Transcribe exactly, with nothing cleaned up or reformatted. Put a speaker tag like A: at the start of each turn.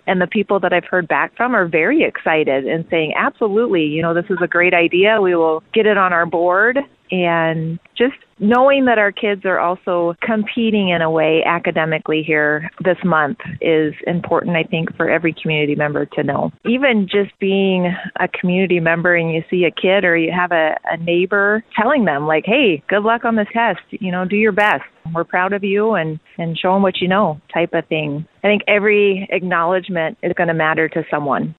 A: And the people that I've heard back from are very excited and saying, absolutely, you know, this is a great idea. We will get it on our board. And just knowing that our kids are also competing in a way academically here this month is important, I think, for every community member to know. Even just being a community member and you see a kid or you have a, a neighbor telling them like, hey, good luck on this test, you know, do your best. We're proud of you and, and show them what you know type of thing. I think every acknowledgement is going to matter to someone.